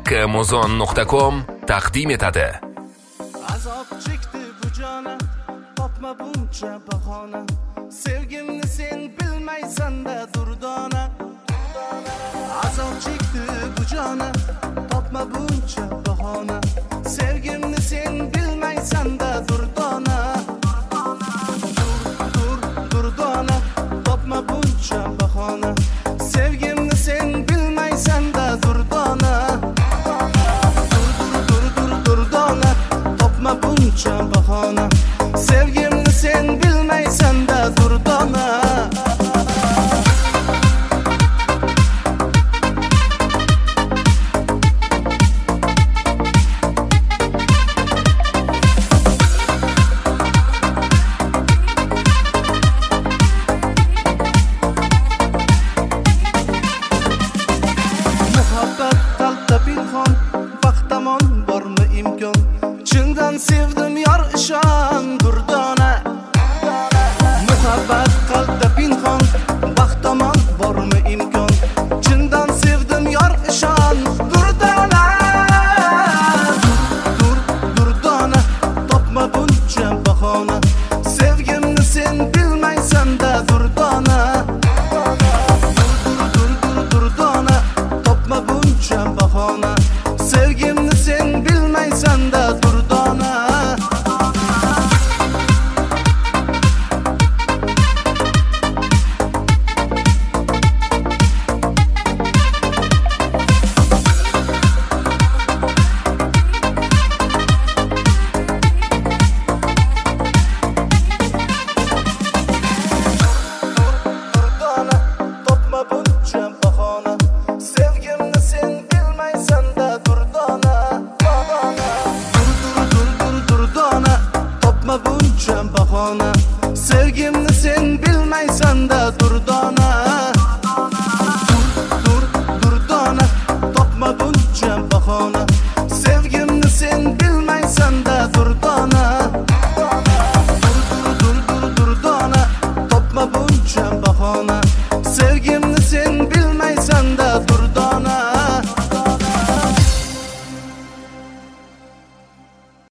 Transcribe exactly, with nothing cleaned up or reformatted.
Amazon nuqta com taqdim etadi. Azob chekdi bu jona, topma buncha bahona. Sevgimni sen bilmaysan-da durdona. Azob chekdi bu jona, topma buncha bahona. Sevgimni sen bilmaysan-da durdona. Dur, dur, durdona, topma buncha bahona. Sevgimni sen bilmaysan-da durdona. Topma buncha bahona. Sevgimni sen bilmaysan-da durdona. Muhabbat qalbda pinhon, vaqtamon bormi imkon? Chindan sevdim yor ishon durdona. Muhabbat qalbda pinhon, vaqtamon bormi imkon? Chindan sevdim yor ishon durdona. Dur, durdona, topma buncha bahona. Sevgimni sen bilmaysan-da durdona. Dur, dur, durdona, topma buncha bahona. Sevgimni sen bilmaysan-da durdona.